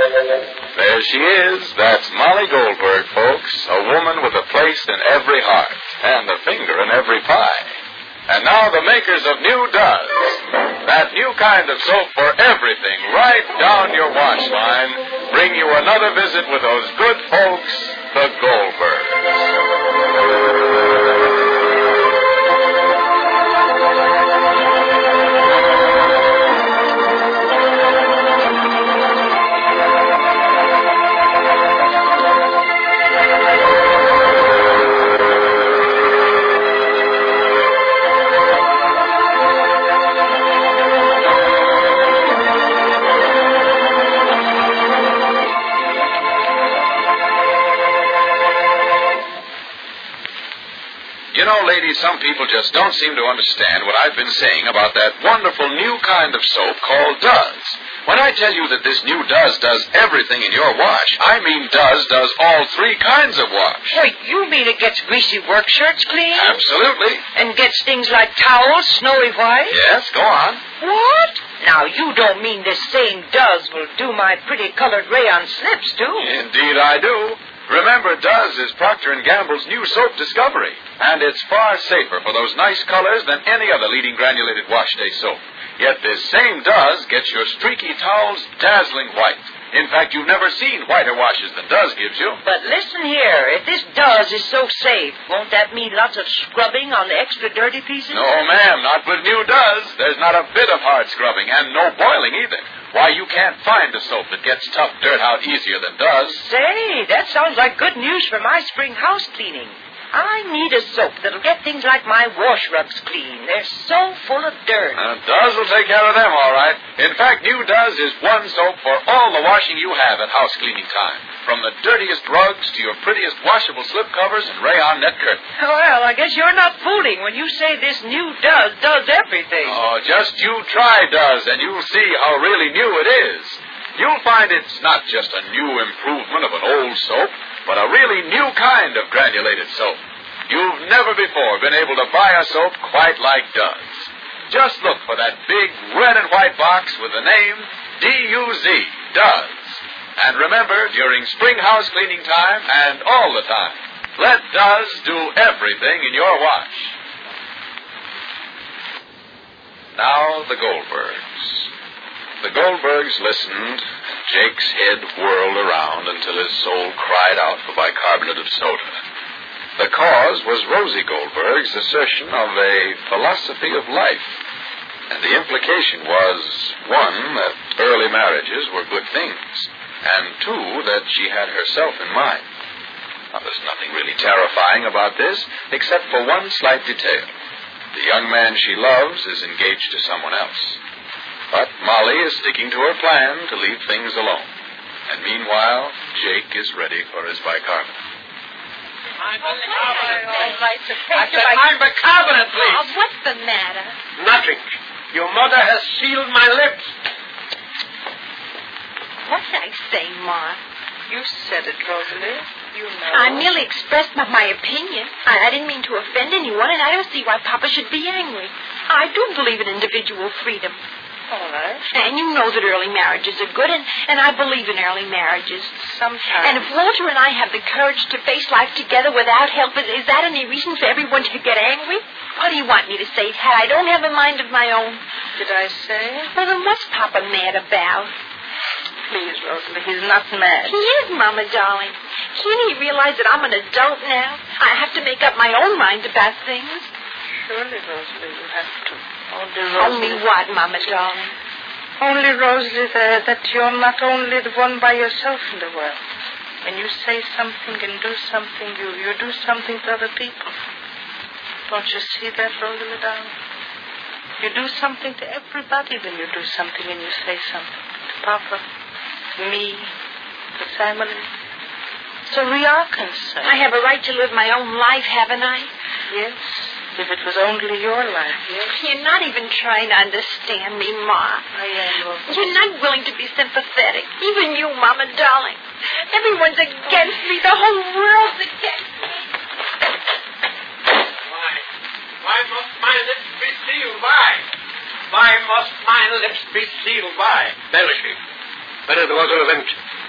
There she is. That's Molly Goldberg, folks. A woman with a place in every heart and a finger in every pie. And now the makers of New Does. That new kind of soap for everything right down your wash line bring you another visit with those good folks, the Goldbergs. You know, ladies, some people just don't seem to understand what I've been saying about that wonderful new kind of soap called Does. When I tell you that this new Does does everything in your wash, I mean does all three kinds of wash. Wait, you mean it gets greasy work shirts clean? Absolutely. And gets things like towels snowy white? Yes, go on. What? Now, you don't mean this same Does will do my pretty colored rayon slips, too? Indeed I do. Remember, Does is Procter & Gamble's new soap discovery, and it's far safer for those nice colors than any other leading granulated wash day soap. Yet this same Does gets your streaky towels dazzling white. In fact, you've never seen whiter washes than Does gives you. But listen here, if this Does is so safe, won't that mean lots of scrubbing on the extra dirty pieces? No, ma'am, not with new Does. There's not a bit of hard scrubbing, and no boiling either. Why, you can't find a soap that gets tough dirt out easier than Does. Say, that sounds like good news for my spring house cleaning. I need a soap that'll get things like my wash rugs clean. They're so full of dirt. Does will take care of them, all right. In fact, New Does is one soap for all the washing you have at house cleaning time. From the dirtiest rugs to your prettiest washable slip covers and rayon net curtains. Well, I guess you're not fooling when you say this new Does does everything. Oh, just you try Does, and you'll see how really new it is. You'll find it's not just a new improvement of an old soap, but a really new kind of granulated soap. You've never before been able to buy a soap quite like Does. Just look for that big red and white box with the name D-U-Z, Does. And remember, during spring house cleaning time and all the time, let Does do everything in your wash. Now the Goldbergs. The Goldbergs listened, and Jake's head whirled around until his soul cried out for bicarbonate of soda. The cause was Rosie Goldberg's assertion of a philosophy of life, and the implication was, one, that early marriages were good things, and two, that she had herself in mind. Now, there's nothing really terrifying about this, except for one slight detail. The young man she loves is engaged to someone else. But Molly is sticking to her plan to leave things alone. And meanwhile, Jake is ready for his bicarbonate. I'm bicarbonate, please. Oh, what's the matter? Nothing. Your mother has sealed my lips. What did I say, Ma? You said it, Rosalie. You know. I merely expressed my opinion. I didn't mean to offend anyone, and I don't see why Papa should be angry. I do believe in individual freedom. All right. And you know that early marriages are good, and I believe in early marriages. Sometimes. And if Walter and I have the courage to face life together without help, is that any reason for everyone to get angry? What do you want me to say, Pat? I don't have a mind of my own. Did I say? Well, then what's Papa mad about? Please, Rosalie, he's not mad. He is, Mama, darling. Can't he realize that I'm an adult now? I have to make up my own mind about things. Surely, Rosalie, you have to. Only what, Mama, darling? Only, Rosalie, that you're not only the one by yourself in the world. When you say something and do something, you do something to other people. Don't you see that, Rosalie, darling? You do something to everybody when you do something and you say something. To Papa, to me, to family. So we are concerned. I have a right to live my own life, haven't I? Yes. If it was only your life, yes. You're not even trying to understand me, Ma. I am, Rosalie. You're not willing to be sympathetic. Even you, Mama, darling. Everyone's against me. The whole world's against me. Why must my lips be sealed? Why? Why must my lips be sealed? Why? There she. Where is the water of empty?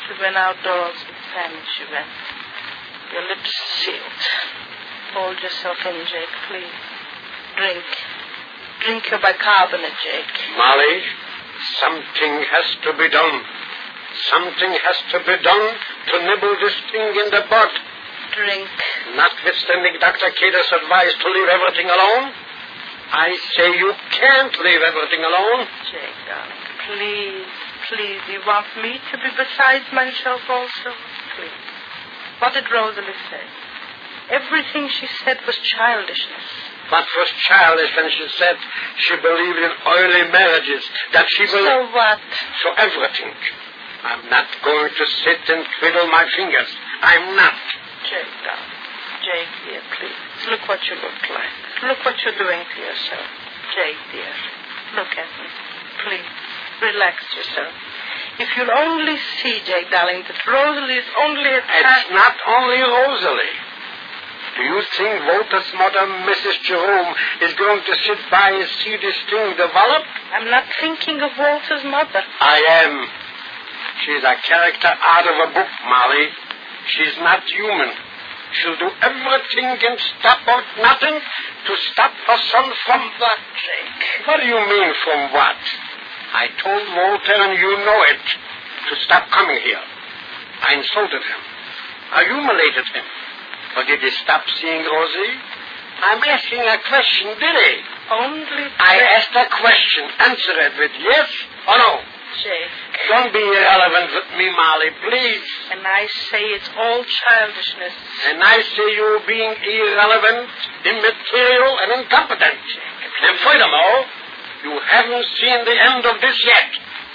She went outdoors with Fanny, she went. Your lips sealed. Hold yourself in, Jake, please. Drink. Drink your bicarbonate, Jake. Molly, something has to be done. Something has to be done to nibble this thing in the bud. Drink. Notwithstanding Dr. Cater's advice to leave everything alone, I say you can't leave everything alone. Jake, darling, please, please. You want me to be beside myself also? Please. What did Rosalie say? Everything she said was childishness. What was childish when she said she believed in early marriages, that she believed... So what? So everything. I'm not going to sit and twiddle my fingers. I'm not. Jake, darling. Jake, dear, please. Look what you look like. Look what you're doing to yourself. Jake, dear, look at me. Please, relax yourself. If you'll only see, Jake, darling, that Rosalie is only a It's not only Rosalie. Do you think Walter's mother, Mrs. Jerome, is going to sit by and see this thing develop? I'm not thinking of Walter's mother. I am. She's a character out of a book, Molly. She's not human. She'll do everything and stop at nothing to stop her son from that, Jake. What do you mean, from what? I told Walter, and you know it, to stop coming here. I insulted him. I humiliated him. But did he stop seeing Rosie? I'm asking a question, did he? Only I asked a question. Answer it with yes or no. Jake. Don't be irrelevant with me, Molly, please. And I say it's all childishness. And I say you're being irrelevant, immaterial, and incompetent. And furthermore, you haven't seen the end of this yet.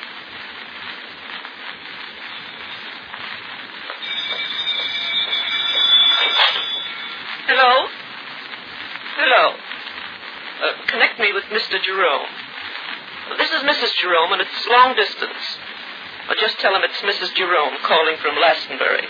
Hello? Hello. Connect me with Mr. Jerome. This is Mrs. Jerome, and it's long distance. Just tell him it's Mrs. Jerome calling from Glastonbury.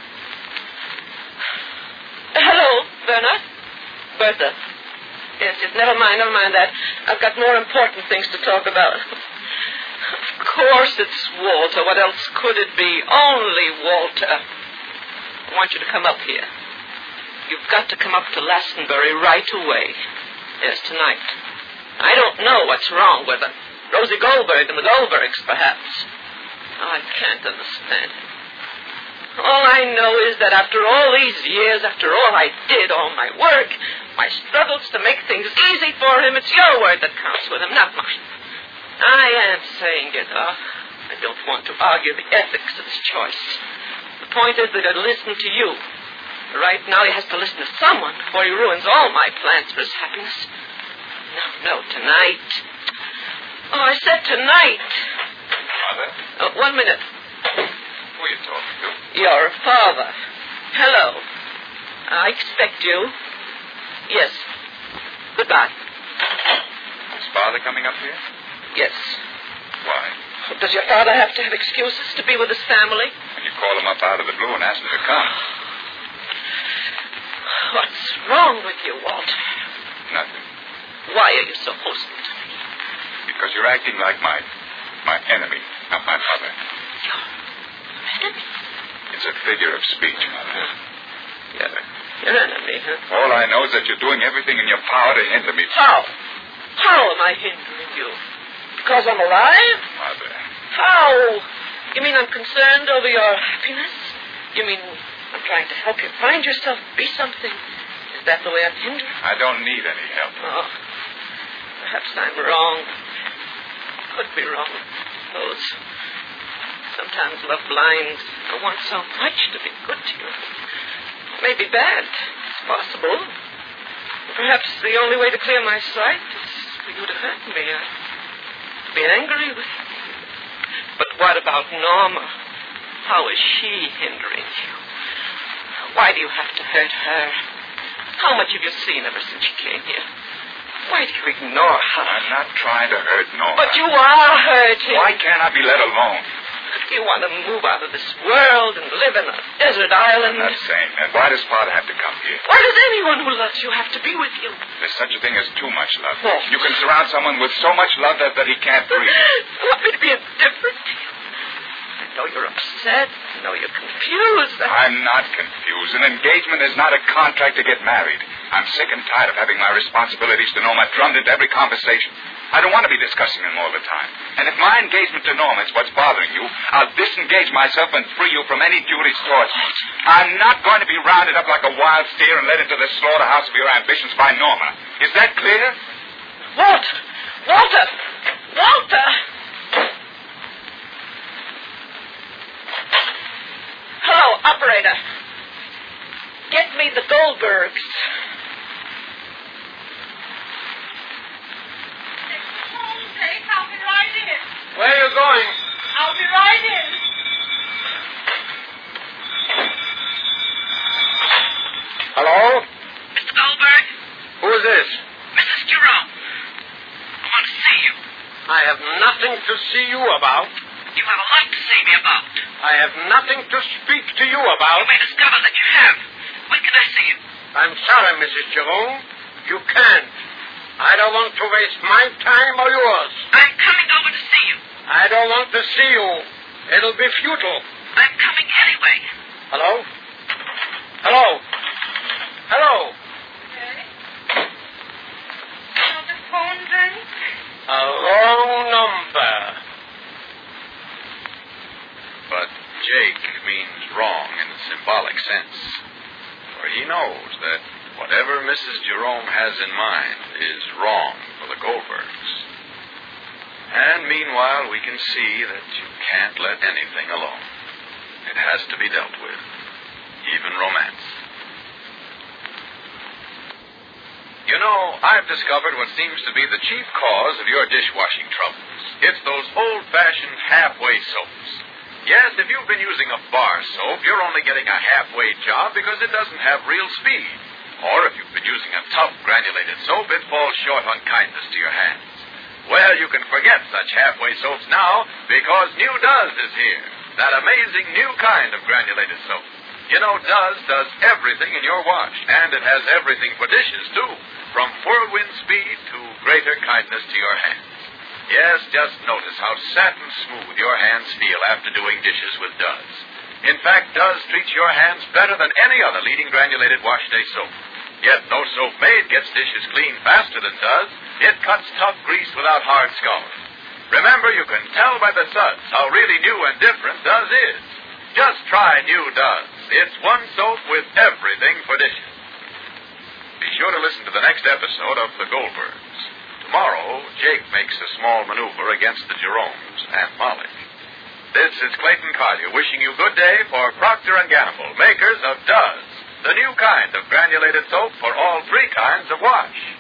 Hello, Verna? Bertha. Yes, never mind that. I've got more important things to talk about. Of course it's Walter. What else could it be? Only Walter. I want you to come up here. You've got to come up to Glastonbury right away. Yes, tonight. I don't know what's wrong with her. Rosie Goldberg and the Goldbergs, perhaps. Oh, I can't understand it. All I know is that after all these years, after all I did, all my work, my struggles to make things easy for him, it's your word that counts with him, not mine. I am saying it. I don't want to argue the ethics of his choice. The point is that he'll listen to you. Right now he has to listen to someone before he ruins all my plans for his happiness. No, tonight. Oh, I said tonight. Mother? 1 minute. Who are you talking to? Your father. Hello. I expect you. Yes. Goodbye. Is Father coming up here? Yes. Why? Does your father have to have excuses to be with his family? And you call him up out of the blue and ask him to come. What's wrong with you, Walter? Nothing. Why are you so hostile to me? Because you're acting like my enemy, not my mother. Your enemy? It's a figure of speech, Mother. Your enemy, huh? All I know is that you're doing everything in your power to hinder me. How? How am I hindering you? Because I'm alive? Mother. How? You mean I'm concerned over your happiness? You mean I'm trying to help you find yourself, be something? Is that the way I'm hindering? I don't need any help. Oh, perhaps I'm wrong. Could be wrong. Suppose. Sometimes love blinds. I want so much to be good to you. It may be bad. It's possible. Perhaps the only way to clear my sight is for you to hurt me. I'd be angry with you. But what about Norma? How is she hindering you? Why do you have to hurt her? How much have you seen ever since she came here? Why do you ignore her? I'm not trying to hurt Norma. But you are hurting. Why can't I be let alone? You want to move out of this world and live in a desert island. I'm not saying that. Why does Father have to come here? Why does anyone who loves you have to be with you? There's such a thing as too much love. Oh. You can surround someone with so much love that he can't breathe. You want me to be indifferent to you? I know you're upset. I know you're confused. I'm not confused. An engagement is not a contract to get married. I'm sick and tired of having my responsibilities to Norma drummed into every conversation. I don't want to be discussing them all the time. And if my engagement to Norma is what's bothering you, I'll disengage myself and free you from any duties towards me. I'm not going to be rounded up like a wild steer and led into the slaughterhouse of your ambitions by Norma. Is that clear? Walter! Walter! Walter! Hello, operator. Get me the Goldbergs. I'll be right in. Where are you going? I'll be right in. Hello? Mr. Goldberg, Who is this? Mrs. Jerome. I want to see you. I have nothing to see you about. You have a lot to see me about. I have nothing to speak to you You about. may discover that you have. When can I see you? I'm sorry, Mrs. Jerome. You can't. I don't want to waste my time or yours. I'm coming over to see you. I don't want to see you. It'll be futile. I'm coming anyway. Hello? Hello? Hello? Now the phone rang. A wrong number. But Jake means wrong in a symbolic sense. For he knows that whatever Mrs. Jerome has in mind is wrong for the Goldbergs. And meanwhile, we can see that you can't let anything alone. It has to be dealt with, even romance. You know, I've discovered what seems to be the chief cause of your dishwashing troubles. It's those old-fashioned halfway soaps. Yes, if you've been using a bar soap, you're only getting a halfway job because it doesn't have real speed. Or if you've been using a tough granulated soap, it falls short on kindness to your hands. Well, you can forget such halfway soaps now because New Duz is here. That amazing new kind of granulated soap. You know, Duz does everything in your wash, and it has everything for dishes, too. From whirlwind speed to greater kindness to your hands. Yes, just notice how satin smooth your hands feel after doing dishes with Duz. In fact, Duz treats your hands better than any other leading granulated wash day soap. Yet no soap made gets dishes clean faster than Duz. It cuts tough grease without hard scouring. Remember, you can tell by the suds how really new and different Duz is. Just try new Duz. It's one soap with everything for dishes. Be sure to listen to the next episode of The Goldbergs. Tomorrow, Jake makes a small maneuver against the Jeromes and Molly. This is Clayton Collier wishing you good day for Procter & Gamble, makers of Duz, the new kind of granulated soap for all three kinds of wash.